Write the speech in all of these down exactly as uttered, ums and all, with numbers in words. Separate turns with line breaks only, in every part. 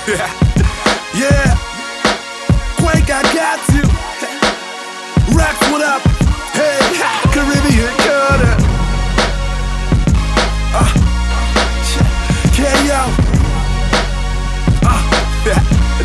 Yeah, Quake, I got you. Rex, what up? Hey, Caribbean Cutter. Uh, K O. Uh, yeah.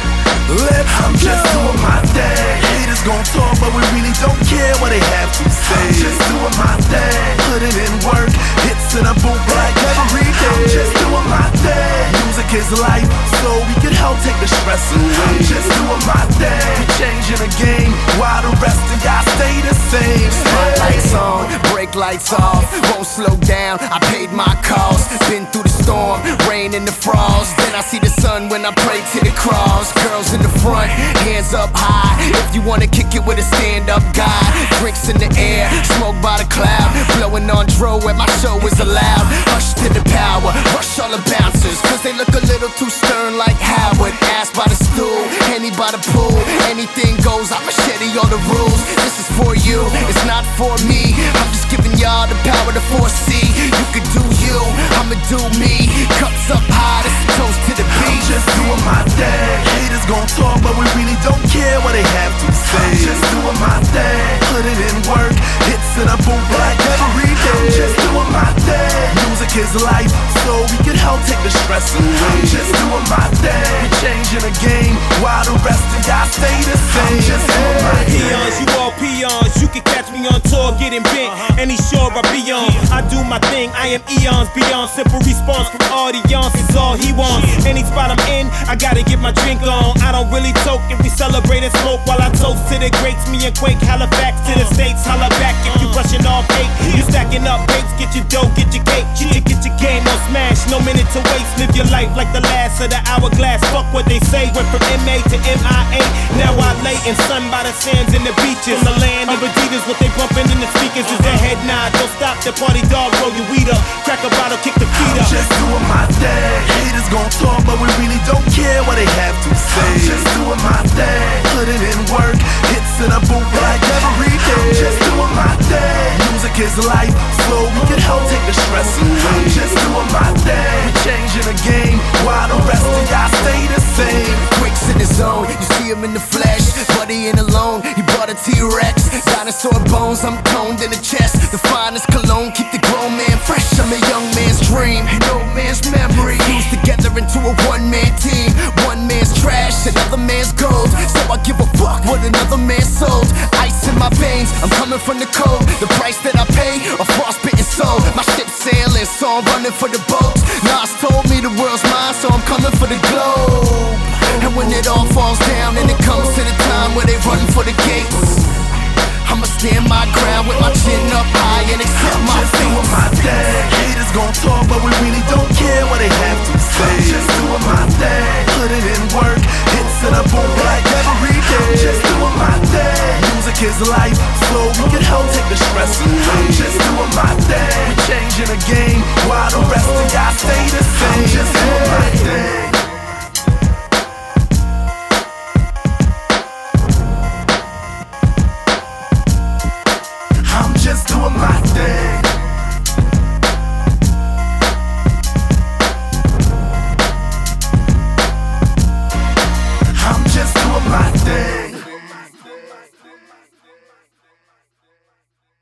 Let's I'm go. Just doing my thing. Haters gon' talk, but we really don't care what they have to say. I'm just doing my thing. Put it in work, hits in a boot like every day. I'm just doing my thing. Music is life, so we can help take the stress away. I'm just doing my thing. Changing the game, while the rest of y'all stay the same.
Spotlights on, brake lights off, won't slow down, I paid my cost. Been through the storm, rain and the frost. Then I see the sun when I pray to the cross. Girls in the front, hands up high. If you wanna kick it with a stand-up guy. Drinks in the air, smoke by the cloud. Blowing on dro where my show is allowed. Hush to the power, rush all the bouncers, cause they look a little too stern like Howard. Ass by the stool, Henny by the pool. Anything goes, I machete all the rules. This is for you, it's not for me. I'm just giving y'all the power to foresee. You can do you, I'ma do me. Cups up high, this is a toast to the beat.
I'm just doing my thing. Haters gon' talk, but we really don't care what they have to say. I'm just doing my thing. Put it in work, hits in a boot like every day. I'm just doing my thing. Music is life, so we can help take the stress away. I'm just doing my thing. Changing the game, while the rest of y'all stay the same. I'm just doing my thing.
Peons, you all peons. You can catch me on tour getting bent. Any shore I be on, I do my thing. I am eons beyond. Simple response from audience is all he wants. Any spot I'm in, I gotta get my drink on. I don't really toke if we celebrate and smoke while I toast to the greats. Me and Quake, Halifax to the States. Holla back if you brushing off cake. You stacking up bakes, get your dough, get your cake. Get your, get your game on smash, no minute to waste. Live your life like the last of the hourglass. Fuck what they say, went from M A to M I A. Now I lay in sun by the sands and the beaches. On the land of Adidas, what they bumping in the speakers is their head nod. Don't stop the party dog, roll your weed up. Crack a bottle, kick the feet up.
I'm just doing my thing. Haters gon' talk, but we really don't care what they have to say. I'm just doing my thing. Put it in work, hits in a boot like every day. I'm just doing my thing. Music is life, so we can help take the stress away. I'm just doing my thing. Changing the game, while the rest of y'all stay the same.
Quicks in the zone, you see him in the flesh. Buddy in alone, he brought a T-Rex. Dinosaur bones, I'm toned in the chest. The finest cologne, keep the grown man fresh. I'm a young man's dream, no man's memory. Fused together into a one-man team. One man's trash, another man's gold. So I give a fuck what another man sold. Ice in my veins, I'm coming from the cold. The price that I pay, a frostbitten soul. My ship's sailing, so I'm running for the boats. Nas told me the world's mine, so I'm coming for the globe. And when it all falls down and it comes to the time where they run for the gates, I'ma stand my ground with my chin up high and accept
I'm
my
just
fate.
doing my thing. Haters gon' talk, but we really don't care what they have to say. I'm just doing my thing. Put it in work, hits in a boot like every day. I'm just doing my thing. Music is life, so we can help take the stress away. I'm just doing my thing. Changing the game, while the rest of y'all stay the same. I'm just doing my thing.